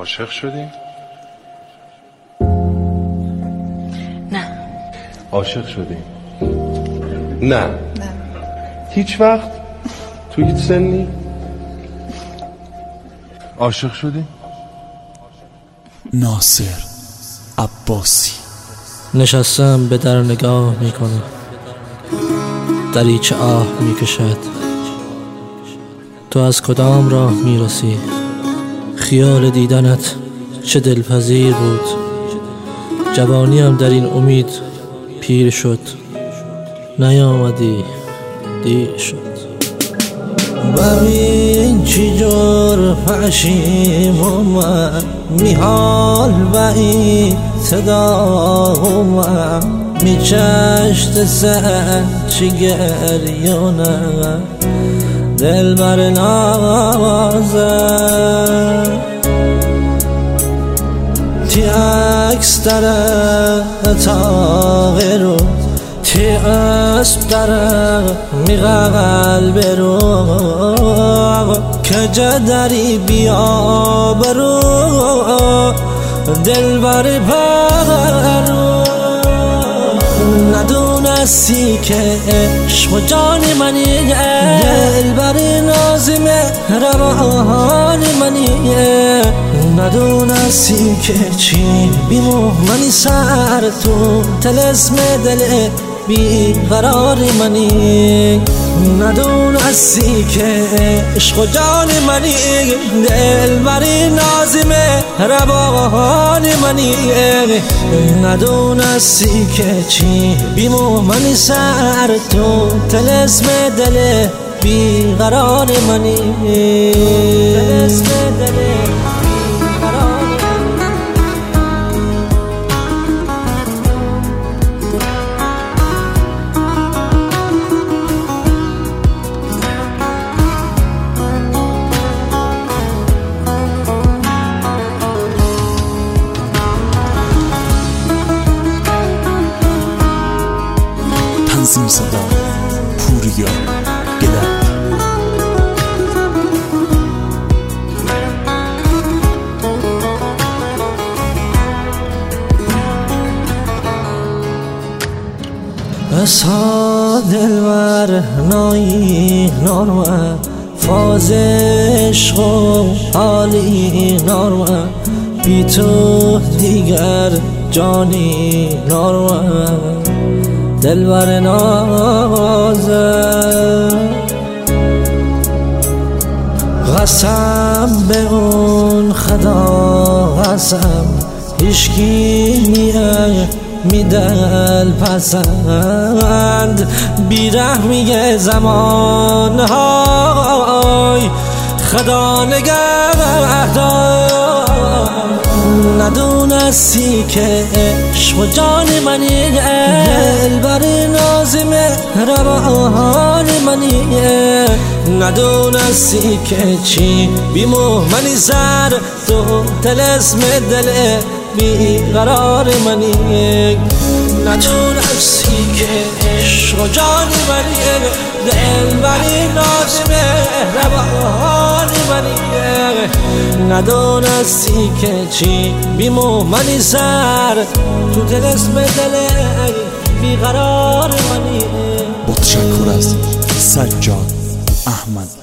عاشق شدی؟ نه. عاشق شدی؟ نه. هیچ وقت؟ تو هیچ سنی؟ عاشق شدی؟ ناصر عباسی. نشستم به در نگاه میکنه، دریچه آه میکشد. تو از کدام راه میرسی؟ خیال دیدنت چه دلپذیر بود. جوانیم در این امید پیر شد، نیامدی دیر شد. ببین چی جور پشیم اومد، میحال و این صدا اومد، میچشت سر چی گریونه، دل بر نازه تی عکس داره تاغی رو، تی اسب داره می قلب رو، کجا داری بیا برو، دل بر پرو. ندونستی که عشق و جان منی، دل بر نازم روان منی. ندونستی که چی بیمو منی، سر تو تلسم دل بیقرار منی. ندونستی که عشق و جان منی، دل بر نازم روان منی. ندونستی که چی بیمو منی، سر تو تلسم دل بیقرار منی. تلسم دل بیقرار منی. تنظیم صدا پوریا گلر. اصحا دلور نایی نارمه، فاز عشق و حالی نارمه، بی تو دیگر جانی نارمه، دلبر نازه. قسم به اون خدا قسم، هیچکی نیه میدل پسند، بیرحمی زمان های خدا نگهدار. ندونستی که عشق و جان منی، دل بر نازم روان منی. ندونستی که چی بیمو منی، سر تو تلسم دل بیقرار منی. ندونستی که عشق و جان منی، دل بر نازم روان منی. ندونستی که چی بیمو منی، سر تو تلسم دل بیقرار منی. با تشکر از سجاد احمد